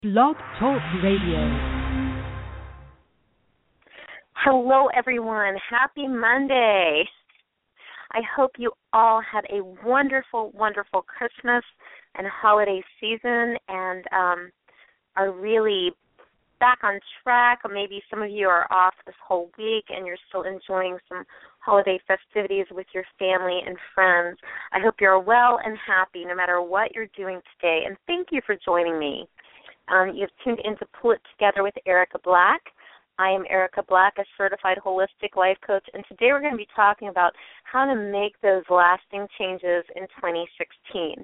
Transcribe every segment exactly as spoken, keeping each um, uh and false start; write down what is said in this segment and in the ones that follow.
Blog Talk Radio. Hello, everyone. Happy Monday. I hope you all had a wonderful, wonderful Christmas and holiday season and um, are really back on track. Or maybe some of you are off this whole week and you're still enjoying some holiday festivities with your family and friends. I hope you're well and happy no matter what you're doing today. And thank you for joining me. Um, you've tuned in to Pull It Together with Erica Black. I am Erica Black, a certified holistic life coach, and today we're going to be talking about how to make those lasting changes in twenty sixteen.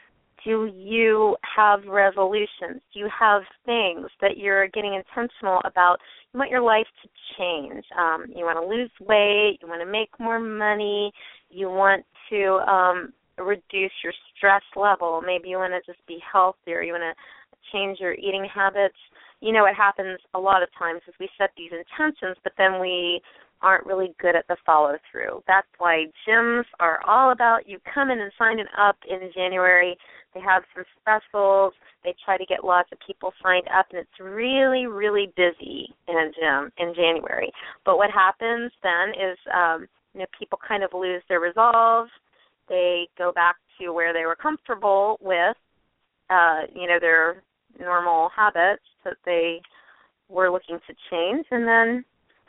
Do you have resolutions? Do you have things that you're getting intentional about? You want your life to change. Um, you want to lose weight. You want to make more money. You want to um, reduce your stress level. Maybe you want to just be healthier. You want to change your eating habits. You know, it happens a lot of times is we set these intentions, but then we aren't really good at the follow-through. That's why gyms are all about you coming and signing up in January. They have some specials. They try to get lots of people signed up, and it's really, really busy in a gym in January. But what happens then is, um, you know, people kind of lose their resolve. They go back to where they were comfortable with, uh, you know, their normal habits that they were looking to change, and then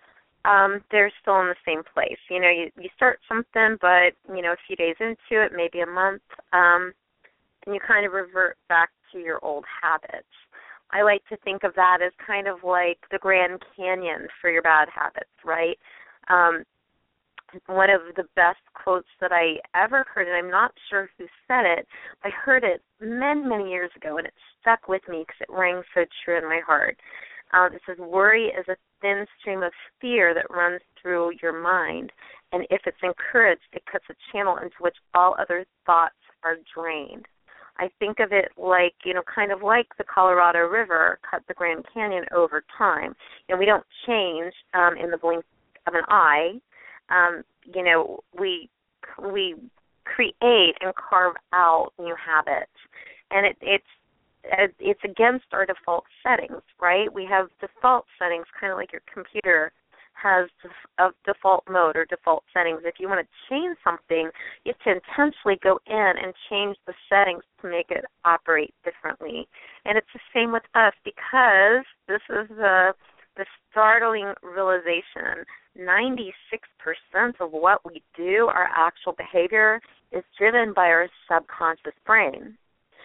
um, they're still in the same place. You know, you, you start something, but, you know, a few days into it, maybe a month, um, and you kind of revert back to your old habits. I like to think of that as kind of like the Grand Canyon for your bad habits, right? Um, one of the best quotes that I ever heard, and I'm not sure who said it, I heard it many, many years ago, and it stuck with me because it rang so true in my heart. Um, it says, worry is a thin stream of fear that runs through your mind, and if it's encouraged, it cuts a channel into which all other thoughts are drained. I think of it like, you know, kind of like the Colorado River cut the Grand Canyon over time. You know, we don't change um, in the blink of an eye. Um, you know, we we create and carve out new habits, and it, it's it's against our default settings, right? We have default settings, kind of like your computer has a default mode or default settings. If you want to change something, you have to intentionally go in and change the settings to make it operate differently. And it's the same with us because this is the the startling realization. ninety-six percent of what we do, our actual behavior, is driven by our subconscious brain.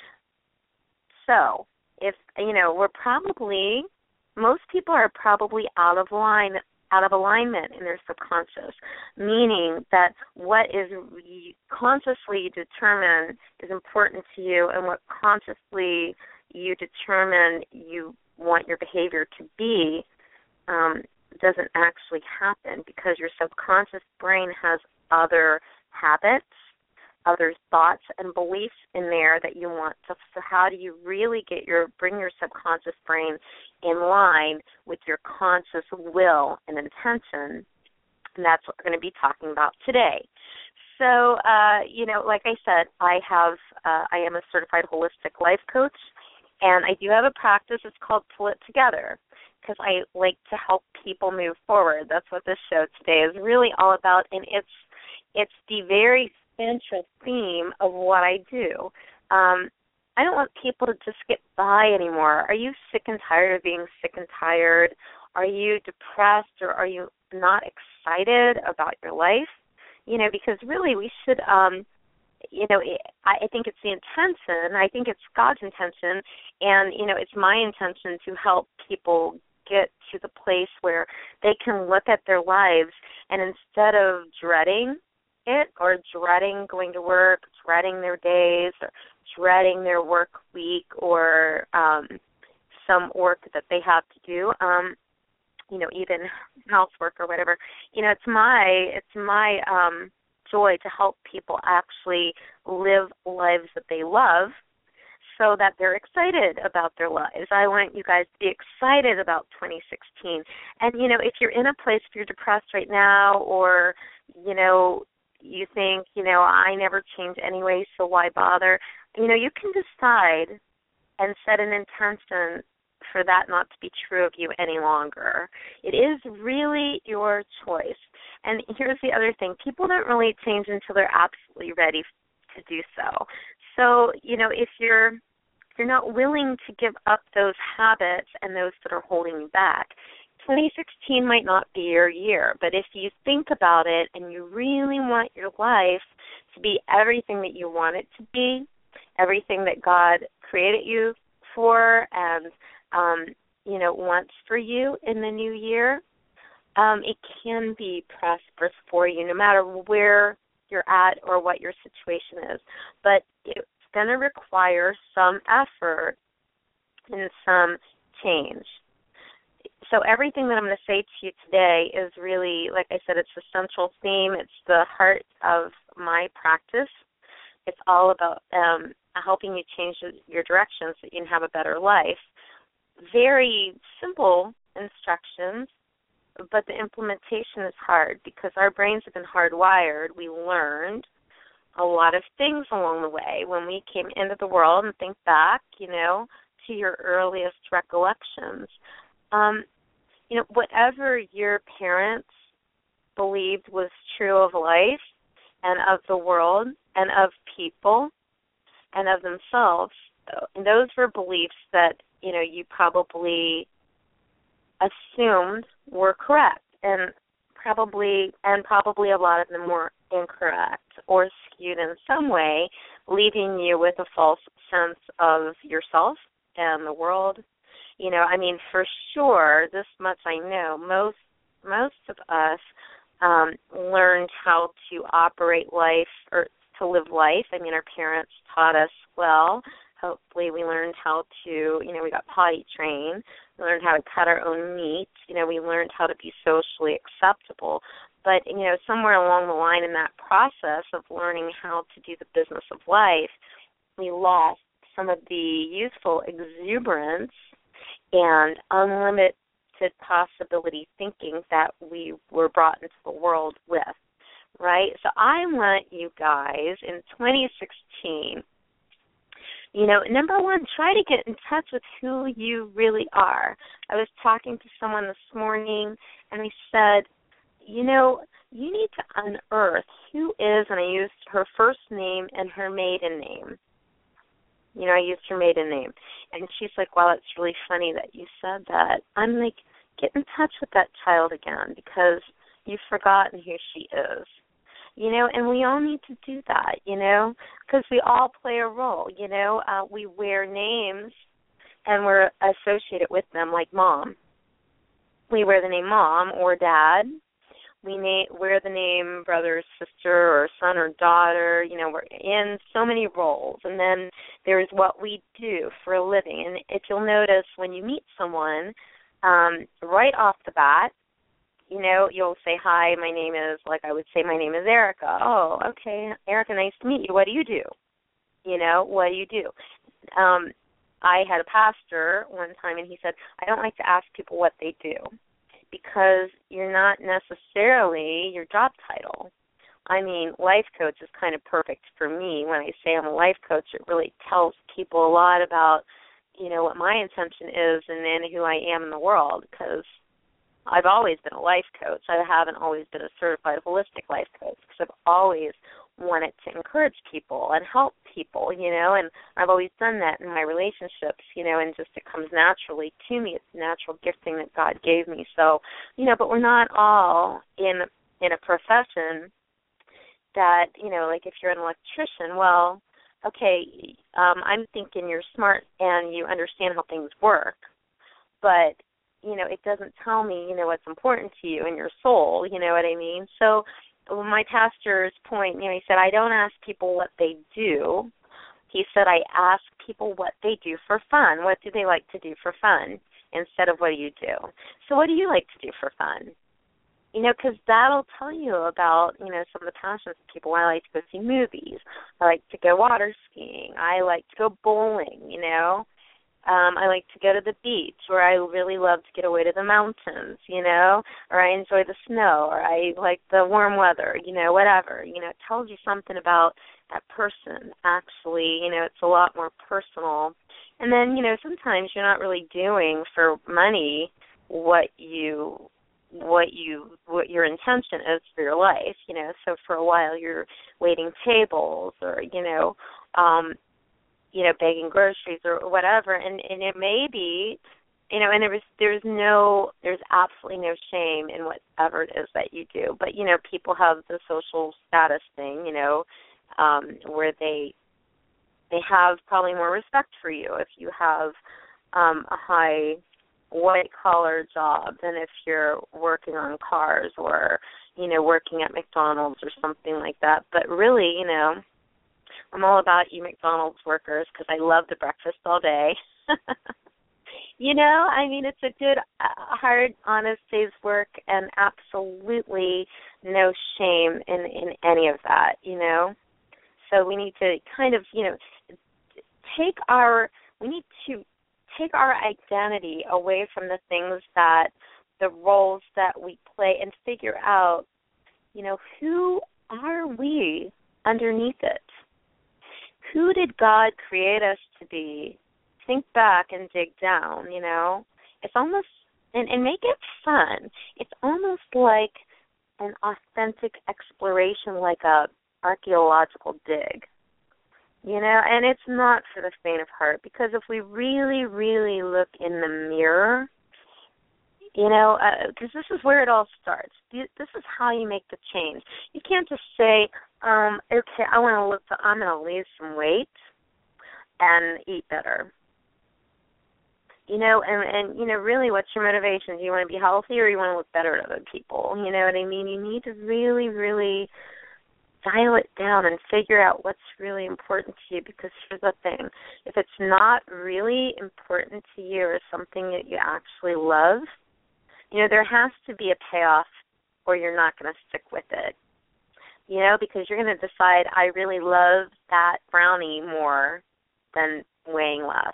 So, if, you know, we're probably, most people are probably out of line, out of alignment in their subconscious, meaning that what is consciously determined is important to you and what consciously you determine you want your behavior to be um, doesn't actually happen because your subconscious brain has other habits, other thoughts and beliefs in there that you want to. So how do you really get your bring your subconscious brain in line with your conscious will and intention? And that's what we're going to be talking about today. So, uh, you know, like I said, I have uh, I am a certified holistic life coach, and I do have a practice. It's called Pull It Together, because I like to help people move forward. That's what this show today is really all about, and it's it's the very central theme of what I do. Um, I don't want people to just get by anymore. Are you sick and tired of being sick and tired? Are you depressed, or are you not excited about your life? You know, because really we should, um, you know, it, I, I think it's the intention. I think it's God's intention, and, you know, it's my intention to help people get to the place where they can look at their lives and instead of dreading it or dreading going to work, dreading their days, or dreading their work week or um, some work that they have to do, um, you know, even housework or whatever, you know, it's my it's my um, joy to help people actually live lives that they love, so that they're excited about their lives. I want you guys to be excited about twenty sixteen. And, you know, if you're in a place, if you're depressed right now, or, you know, you think, you know, I never change anyway, so why bother? You know, you can decide and set an intention for that not to be true of you any longer. It is really your choice. And here's the other thing. People don't really change until they're absolutely ready to do so. So, you know, if you're if you're not willing to give up those habits and those that are holding you back, twenty sixteen might not be your year. But if you think about it and you really want your life to be everything that you want it to be, everything that God created you for and Um, you know, wants for you in the new year, um, it can be prosperous for you no matter where you're at or what your situation is. But it's going to require some effort and some change. So everything that I'm going to say to you today is really, like I said, it's the central theme. It's the heart of my practice. It's all about um, helping you change your direction so you can have a better life. Very simple instructions, but the implementation is hard because our brains have been hardwired. We learned a lot of things along the way when we came into the world, and think back, you know, to your earliest recollections. Um, you know, whatever your parents believed was true of life and of the world and of people and of themselves, and those were beliefs that, you know, you probably assumed were correct, and probably and probably a lot of them were incorrect or skewed in some way, leaving you with a false sense of yourself and the world. You know, I mean, for sure, this much I know, most most of us um, learned how to operate life or to live life. I mean, our parents taught us well. Hopefully we learned how to, you know, we got potty trained. We learned how to cut our own meat. You know, we learned how to be socially acceptable. But, you know, somewhere along the line in that process of learning how to do the business of life, we lost some of the youthful exuberance and unlimited possibility thinking that we were brought into the world with, right? So I want you guys in twenty sixteen, you know, number one, try to get in touch with who you really are. I was talking to someone this morning, and I said, you know, you need to unearth who is, and I used her first name and her maiden name. You know, I used her maiden name. And she's like, wow, it's really funny that you said that. I'm like, get in touch with that child again because you've forgotten who she is. You know, and we all need to do that, you know, because we all play a role, you know. Uh, we wear names and we're associated with them, like mom. We wear the name mom or dad. We na- wear the name brother, sister, or son or daughter. You know, we're in so many roles. And then there's what we do for a living. And if you'll notice when you meet someone, um, right off the bat, you know, you'll say, hi, my name is, like I would say, my name is Erica. Oh, okay, Erica, nice to meet you. What do you do? You know, what do you do? Um, I had a pastor one time, and he said, I don't like to ask people what they do because you're not necessarily your job title. I mean, life coach is kind of perfect for me. When I say I'm a life coach, it really tells people a lot about, you know, what my intention is and then who I am in the world, because I've always been a life coach. I haven't always been a certified holistic life coach because I've always wanted to encourage people and help people, you know, and I've always done that in my relationships, you know, and just it comes naturally to me. It's a natural gifting that God gave me. So, you know, but we're not all in in a profession that, you know, like if you're an electrician, well, okay, um, I'm thinking you're smart and you understand how things work, but you know, it doesn't tell me, you know, what's important to you in your soul, you know what I mean? So my pastor's point, you know, he said, I don't ask people what they do. He said, I ask people what they do for fun. What do they like to do for fun instead of what do you do? So what do you like to do for fun? You know, because that'll tell you about, you know, some of the passions of people. I like to go see movies. I like to go water skiing. I like to go bowling, you know. Um, I like to go to the beach, or I really love to get away to the mountains, you know, or I enjoy the snow, or I like the warm weather, you know, whatever. You know, it tells you something about that person, actually. You know, it's a lot more personal And then, you know, sometimes you're not really doing for money what you what you what your intention is for your life, you know. So for a while you're waiting tables or, you know, um, you know, begging groceries or whatever, and, and it may be, you know, and there was there's no there's absolutely no shame in whatever it is that you do. But, you know, people have the social status thing, you know, um, where they they have probably more respect for you if you have um, a high white-collar job than if you're working on cars or, you know, working at McDonald's or something like that. But really, you know, I'm all about you McDonald's workers because I love the breakfast all day. You know, I mean, it's a good, uh, hard, honest day's work and absolutely no shame in, in any of that, you know. So we need to kind of, you know, take our, we need to take our identity away from the things that, the roles that we play and figure out, you know, who are we underneath it? Who did God create us to be? Think back and dig down, you know. It's almost, and, and make it fun. It's almost like an authentic exploration, like a archaeological dig, you know, and it's not for the faint of heart, because if we really, really look in the mirror, you know, because uh, this is where it all starts. This is how you make the change. You can't just say, um, okay, I want to look, to, I'm going to lose some weight and eat better. You know, and, and, you know, really what's your motivation? Do you want to be healthy or you want to look better to other people? You know what I mean? You need to really, really dial it down and figure out what's really important to you, because here's the thing. If it's not really important to you or something that you actually love, you know, there has to be a payoff or you're not going to stick with it. You know, because you're going to decide, I really love that brownie more than weighing less.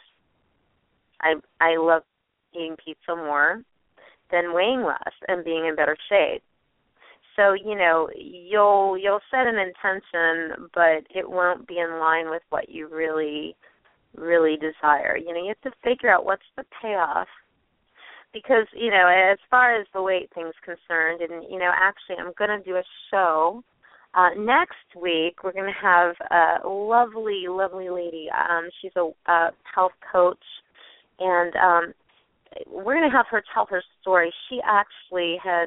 I I love eating pizza more than weighing less and being in better shape. So, you know, you'll you'll set an intention, but it won't be in line with what you really, really desire. You know, you have to figure out what's the payoff. Because, you know, as far as the weight thing's concerned, and, you know, actually I'm going to do a show uh, next week. We're going to have a lovely, lovely lady. Um, she's a, a health coach. And um, we're going to have her tell her story. She actually had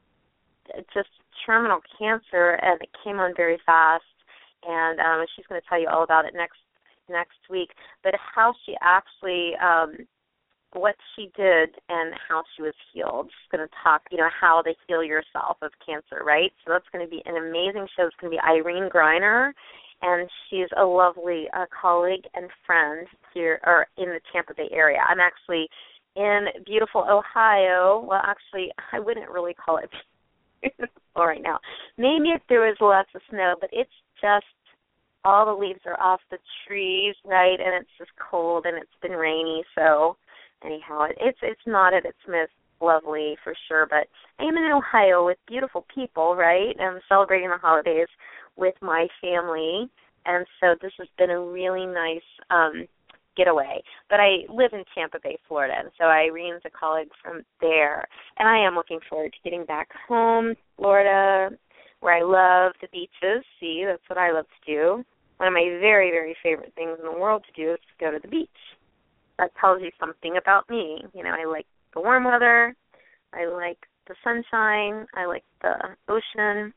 just terminal cancer, and it came on very fast. And um, she's going to tell you all about it next next week. But how she actually, um, what she did and how she was healed. She's going to talk, you know, how to heal yourself of cancer, right? So that's going to be an amazing show. It's going to be Irene Griner. And she's a lovely uh, colleague and friend here, or in the Tampa Bay area. I'm actually in beautiful Ohio. Well, actually, I wouldn't really call it beautiful right now. Maybe if there was lots of snow, but it's just all the leaves are off the trees, right? And it's just cold, and it's been rainy. So, anyhow, it, it's it's not at its most lovely for sure. But I am in Ohio with beautiful people, right? I'm celebrating the holidays with my family, and so this has been a really nice um, getaway. But I live in Tampa Bay, Florida, and so Irene's a colleague from there, and I am looking forward to getting back home, Florida, where I love the beaches. See, that's what I love to do. One of my very, very favorite things in the world to do is to go to the beach. That tells you something about me. You know, I like the warm weather, I like the sunshine, I like the ocean,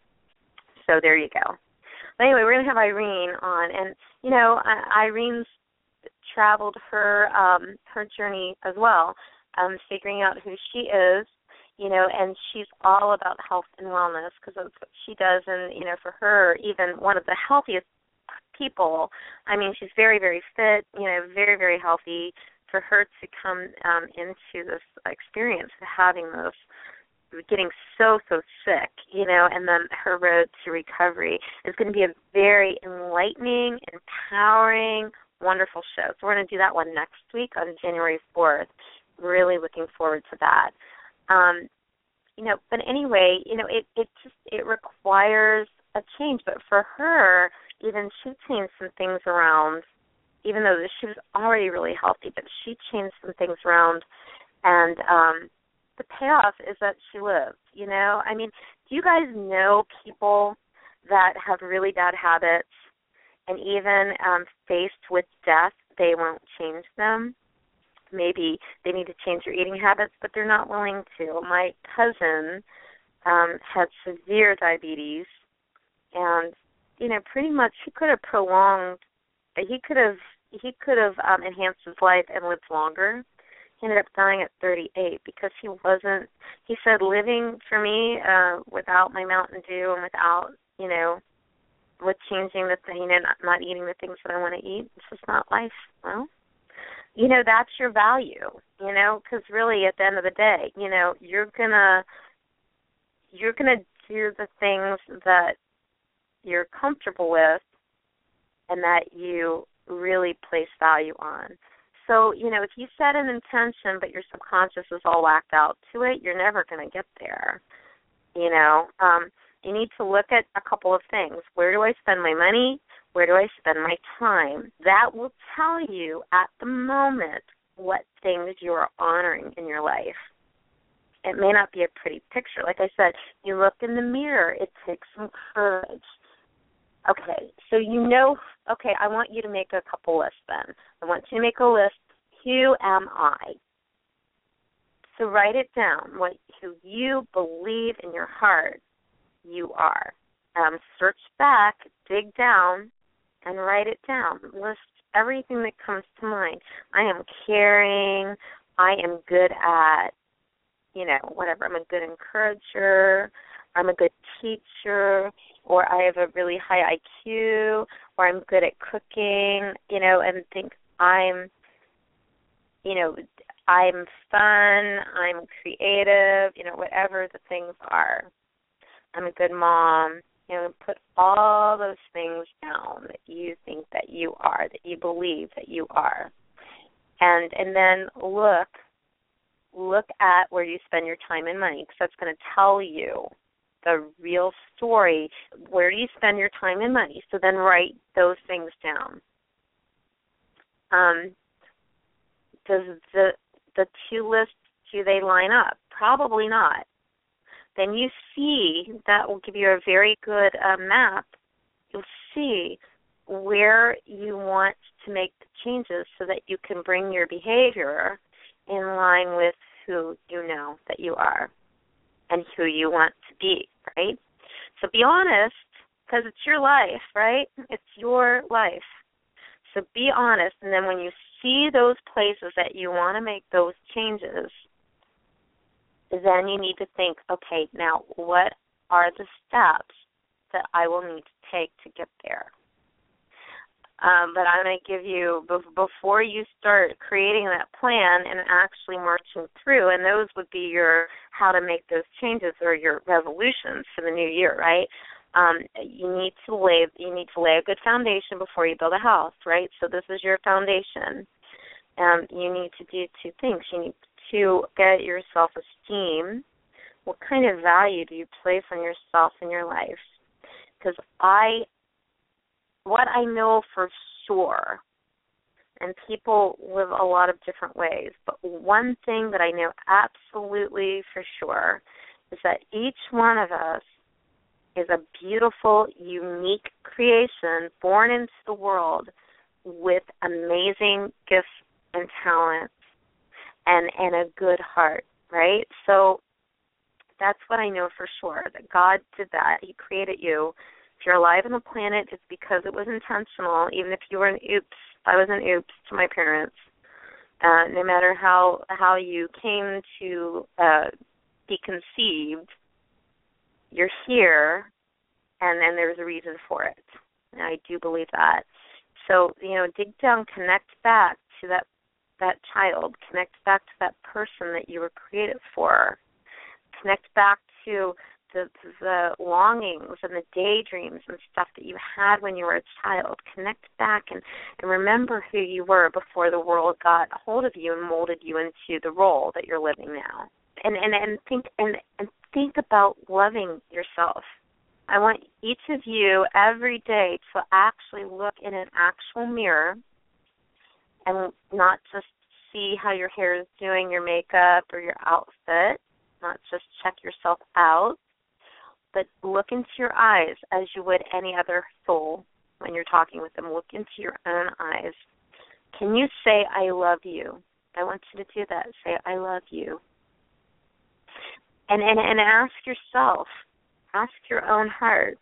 so there you go. But anyway, we're going to have Irene on, and, you know, Irene's traveled her um, her journey as well, um, figuring out who she is, you know, and she's all about health and wellness, because that's what she does, and, you know, for her, even one of the healthiest people, I mean, she's very, very fit, you know, very, very healthy. For her to come um, into this experience of having this, getting so, so sick, you know, and then her road to recovery is going to be a very enlightening, empowering, wonderful show. So we're going to do that one next week on January fourth. Really looking forward to that. Um, you know, but anyway, you know, it, it just, it requires a change. But for her, even she changed some things around even though she was already really healthy, but she changed some things around, and um, the payoff is that she lived, you know? I mean, do you guys know people that have really bad habits, and even um, faced with death, they won't change them? Maybe they need to change their eating habits, but they're not willing to. My cousin um, had severe diabetes, and, you know, pretty much he could have prolonged, he could have, he could have um, enhanced his life and lived longer. He ended up dying at thirty-eight because he wasn't, he said, living for me uh, without my Mountain Dew and without, you know, with changing the thing and not eating the things that I want to eat, it's just not life. Well, you know, that's your value, you know, because really at the end of the day, you know, you're going to, you're going to do the things that you're comfortable with and that you really place value on. So, you know, if you set an intention but your subconscious is all whacked out to it, you're never going to get there, you know. Um, you need to look at a couple of things. Where do I spend my money? Where do I spend my time? That will tell you at the moment what things you are honoring in your life. It may not be a pretty picture. Like I said, you look in the mirror. It takes some courage. Okay, so you know, okay, I want you to make a couple lists then. I want you to make a list. Who am I? So write it down, what who you believe in your heart you are. Um, search back, dig down, and write it down. List everything that comes to mind. I am caring. I am good at, you know, whatever. I'm a good encourager. I'm a good teacher, or I have a really high I Q, or I'm good at cooking, you know, and think I'm, you know, I'm fun, I'm creative, you know, whatever the things are. I'm a good mom. You know, put all those things down that you think that you are, that you believe that you are. And and then look, look at where you spend your time and money, because that's going to tell you the real story. Where do you spend your time and money? So then write those things down. Um, does the the two lists, do they line up? Probably not. Then you see, that will give you a very good uh, map. You'll see where you want to make the changes so that you can bring your behavior in line with who you know that you are and who you want to be, right? So be honest, because it's your life, right? It's your life. So be honest, and then when you see those places that you want to make those changes, then you need to think, okay, now what are the steps that I will need to take to get there? Um, but I'm going to give you, before you start creating that plan and actually marching through, and those would be your how to make those changes or your resolutions for the new year, right? Um, you need to lay you need to lay a good foundation before you build a house, right? So this is your foundation. Um, you need to do two things. You need to get your self-esteem. What kind of value do you place on yourself in your life? Because I What I know for sure, and people live a lot of different ways, but one thing that I know absolutely for sure is that each one of us is a beautiful, unique creation born into the world with amazing gifts and talents and, and a good heart, right? So that's what I know for sure, that God did that. He created you. If you're alive on the planet, it's because it was intentional, even if you were an oops. I was an oops to my parents. Uh, no matter how how you came to uh, be conceived, you're here, and then there's a reason for it. And I do believe that. So, you know, dig down, connect back to that, that child, connect back to that person that you were created for, connect back to The, the longings and the daydreams and stuff that you had when you were a child. Connect back and, and remember who you were before the world got a hold of you and molded you into the role that you're living now. And and, and think and, and think about loving yourself. I want each of you every day to actually look in an actual mirror and not just see how your hair is doing, your makeup, or your outfit, not just check yourself out, but look into your eyes as you would any other soul when you're talking with them. Look into your own eyes. Can you say, I love you? I want you to do that. Say, I love you. And, and, and ask yourself, ask your own heart,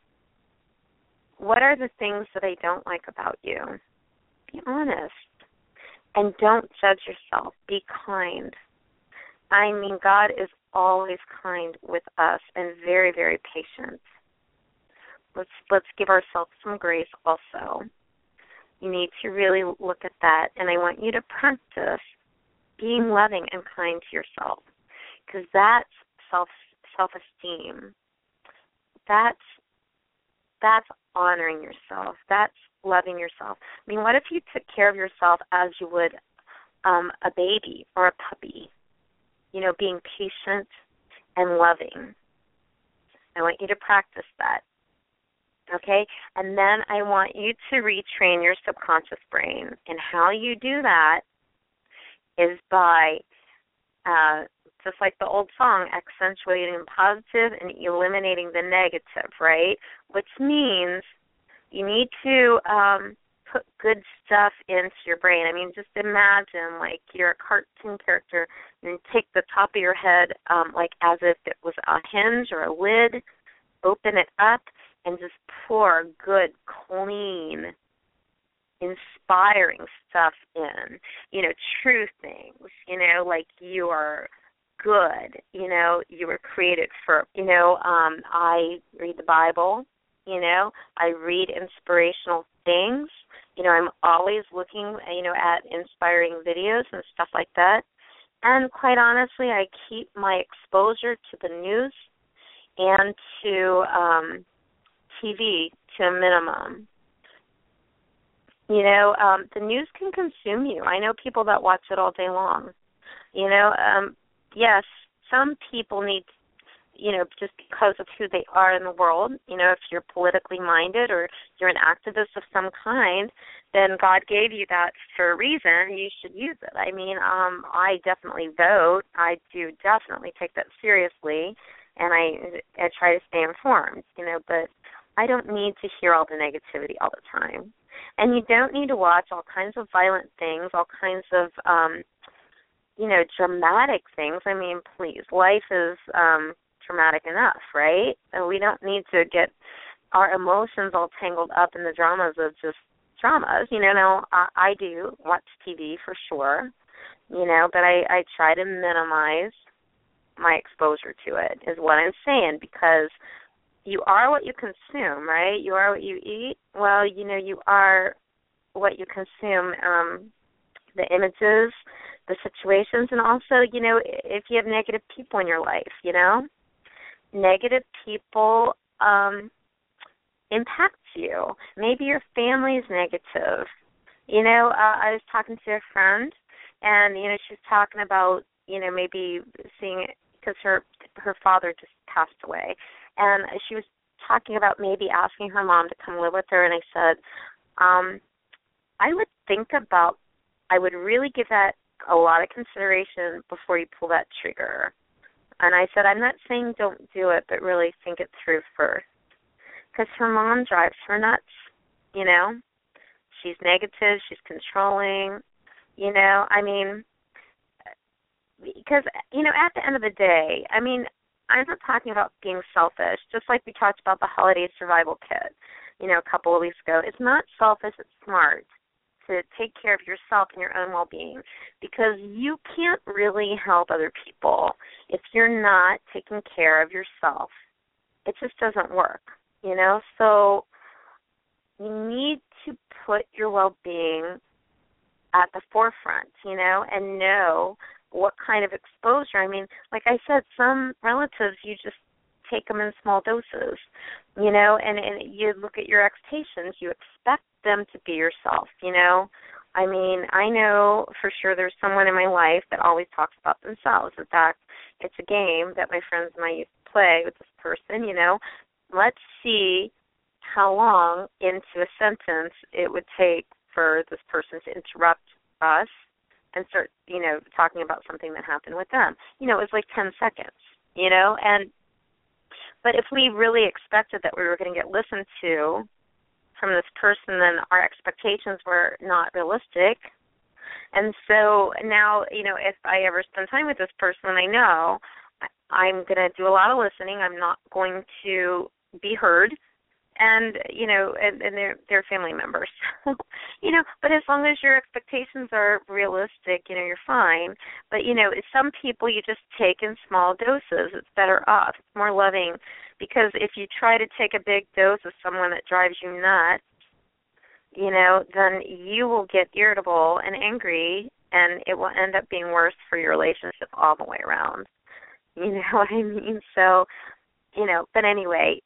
what are the things that I don't like about you? Be honest. And don't judge yourself. Be kind. I mean, God is always kind with us and very, very patient. Let's let's give ourselves some grace also. You need to really look at that, and I want you to practice being loving and kind to yourself, because that's self self-esteem. That's that's honoring yourself. That's loving yourself. I mean, what if you took care of yourself as you would um, a baby or a puppy? You know, being patient and loving. I want you to practice that. Okay? And then I want you to retrain your subconscious brain. And how you do that is by, uh, just like the old song, accentuating the positive and eliminating the negative, right? Which means you need to um, put good stuff into your brain. I mean, just imagine like you're a cartoon character and take the top of your head um, like as if it was a hinge or a lid, open it up, and just pour good, clean, inspiring stuff in. You know, true things, you know, like you are good, you know, you were created for, you know, um, I read the Bible, you know, I read inspirational things, you know, I'm always looking, you know, at inspiring videos and stuff like that. And quite honestly, I keep my exposure to the news and to um, T V to a minimum. You know, um, the news can consume you. I know people that watch it all day long. You know, um, yes, some people need, you know, just because of who they are in the world, you know, if you're politically minded or you're an activist of some kind, then God gave you that for a reason. You should use it. I mean, um, I definitely vote. I do definitely take that seriously, and I, I try to stay informed, you know, but I don't need to hear all the negativity all the time. And you don't need to watch all kinds of violent things, all kinds of, um, you know, dramatic things. I mean, please, life is um, dramatic enough, right? And we don't need to get our emotions all tangled up in the dramas of just dramas. You know, now I, I do watch T V for sure, you know, but I, I try to minimize my exposure to it is what I'm saying, because you are what you consume, right? You are what you eat. Well, you know, you are what you consume, um, the images, the situations, and also, you know, if you have negative people in your life, you know, negative people um, impact you. Maybe your family is negative. You know, uh, I was talking to a friend, and, you know, she was talking about, you know, maybe seeing it because her, her father just passed away. And she was talking about maybe asking her mom to come live with her, and I said, um, I would think about, I would really give that a lot of consideration before you pull that trigger. And I said, I'm not saying don't do it, but really think it through first. Because her mom drives her nuts, you know. She's negative, she's controlling, you know. I mean, because, you know, at the end of the day, I mean, I'm not talking about being selfish, just like we talked about the holiday survival kit, you know, a couple of weeks ago. It's not selfish, it's smart to take care of yourself and your own well-being, because you can't really help other people if you're not taking care of yourself. It just doesn't work, you know. So you need to put your well-being at the forefront, you know, and know what kind of exposure. I mean, like I said, some relatives, you just take them in small doses, you know, and, and you look at your expectations, you expect them to be yourself, you know. I mean, I know for sure there's someone in my life that always talks about themselves. In fact, it's a game that my friends and I used to play with this person, you know. Let's see how long into a sentence it would take for this person to interrupt us and start, you know, talking about something that happened with them. You know, it was like ten seconds, you know, and but if we really expected that we were going to get listened to from this person, then our expectations were not realistic. And so now, you know, if I ever spend time with this person, I know I'm going to do a lot of listening. I'm not going to be heard. And, you know, and, and they're, they're family members. you know, but as long as your expectations are realistic, you know, you're fine. But, you know, some people you just take in small doses. It's better off. It's more loving. Because if you try to take a big dose of someone that drives you nuts, you know, then you will get irritable and angry, and it will end up being worse for your relationship all the way around. You know what I mean? So, you know, but anyway,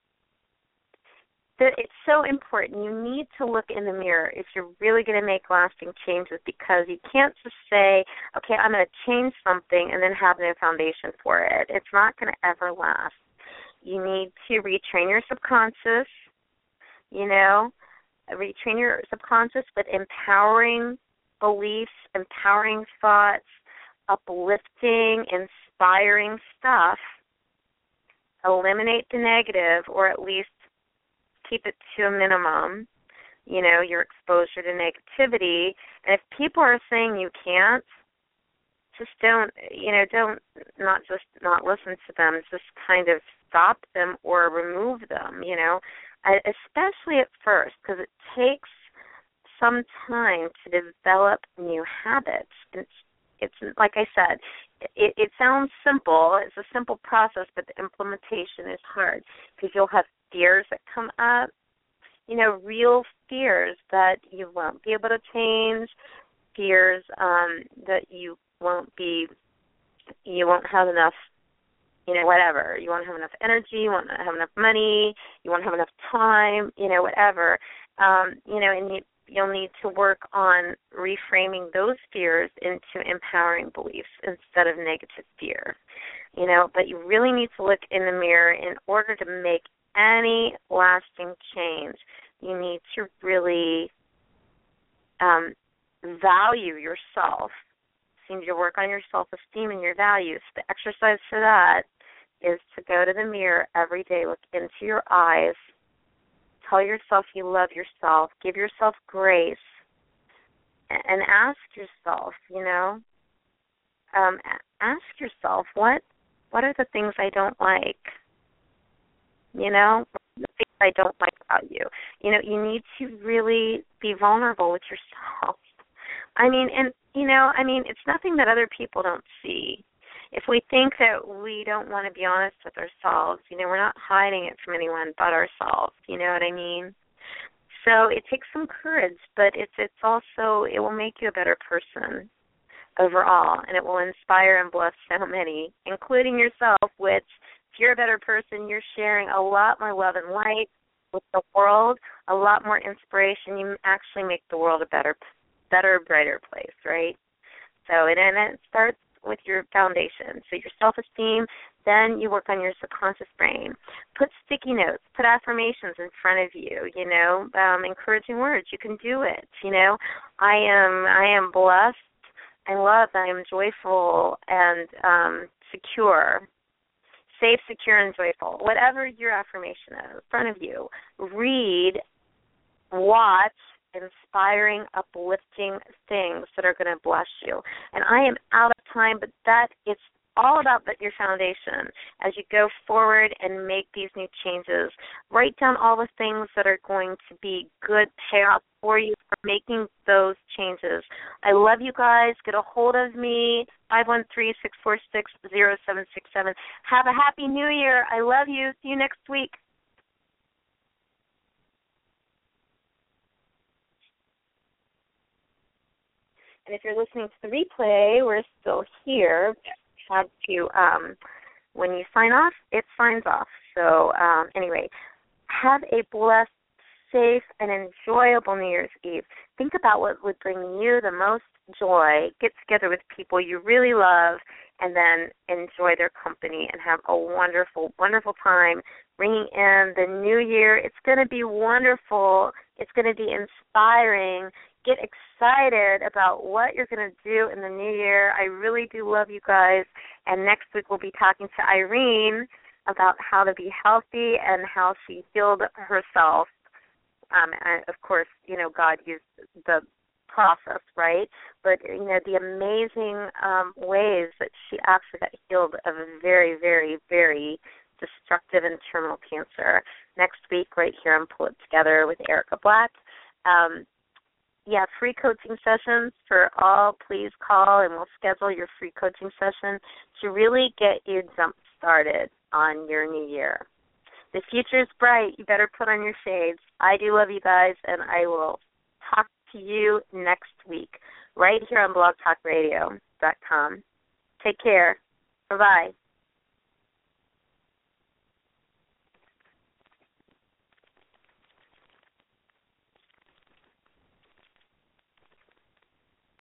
it's so important. You need to look in the mirror if you're really going to make lasting changes, because you can't just say, okay, I'm going to change something and then have no foundation for it. It's not going to ever last. You need to retrain your subconscious, you know, retrain your subconscious with empowering beliefs, empowering thoughts, uplifting, inspiring stuff. Eliminate the negative, or at least keep it to a minimum, you know, your exposure to negativity. And if people are saying you can't, just don't, you know, don't, not just not listen to them, just kind of stop them or remove them, you know, especially at first, because it takes some time to develop new habits. It's, it's like I said, it, it sounds simple. It's a simple process, but the implementation is hard, because you'll have fears that come up, you know, real fears that you won't be able to change, fears um, that you won't be, you won't have enough, you know, whatever. You won't have enough energy, you won't have enough money, you won't have enough time, you know, whatever. Um, you know, and you, you'll need to work on reframing those fears into empowering beliefs instead of negative fear, you know. But you really need to look in the mirror in order to make any lasting change. You need to really um, value yourself. So you need to work on your self-esteem and your values. The exercise for that is to go to the mirror every day, look into your eyes, tell yourself you love yourself, give yourself grace, and ask yourself, you know, um, ask yourself, what what are the things I don't like? You know, the things I don't like about you. You know, you need to really be vulnerable with yourself. I mean, and, you know, I mean, it's nothing that other people don't see. If we think that we don't want to be honest with ourselves, you know, we're not hiding it from anyone but ourselves. You know what I mean? So it takes some courage, but it's it's also, it will make you a better person overall, and it will inspire and bless so many, including yourself, which, if you're a better person, you're sharing a lot more love and light with the world, a lot more inspiration. You actually make the world a better, better, brighter place, right? So it, and it starts with your foundation. So your self-esteem, then you work on your subconscious brain. Put sticky notes, put affirmations in front of you, you know, um, encouraging words. You can do it, you know. I am I am blessed and loved. I am joyful and um, secure. Safe, secure, and joyful. Whatever your affirmation is in front of you, read, watch, inspiring, uplifting things that are going to bless you. And I am out of time, but that it's all about that your foundation. As you go forward and make these new changes, write down all the things that are going to be good payoff for you for making those changes. I love you guys. Get a hold of me, five one three, six four six, zero seven six seven. Have a happy new year. I love you. See you next week. And if you're listening to the replay, we're still here. Have to, um, when you sign off, it signs off. So um, anyway, have a blessed, safe, and enjoyable New Year's Eve. Think about what would bring you the most joy. Get together with people you really love, and then enjoy their company and have a wonderful, wonderful time bringing in the new year. It's going to be wonderful. It's going to be inspiring. get excited about what you're going to do in the new year. I really do love you guys. And next week we'll be talking to Irene about how to be healthy and how she healed herself. Um, and of course, you know, God used the process, right? But, you know, the amazing um, ways that she actually got healed of a very, very, very destructive and terminal cancer. Next week, right here on Pull It Together with Erica Black. Um, yeah, free coaching sessions for all. Please call and we'll schedule your free coaching session to really get you jump-started on your new year. The future is bright. You better put on your shades. I do love you guys, and I will talk to you next week right here on blog talk radio dot com. Take care. Bye-bye.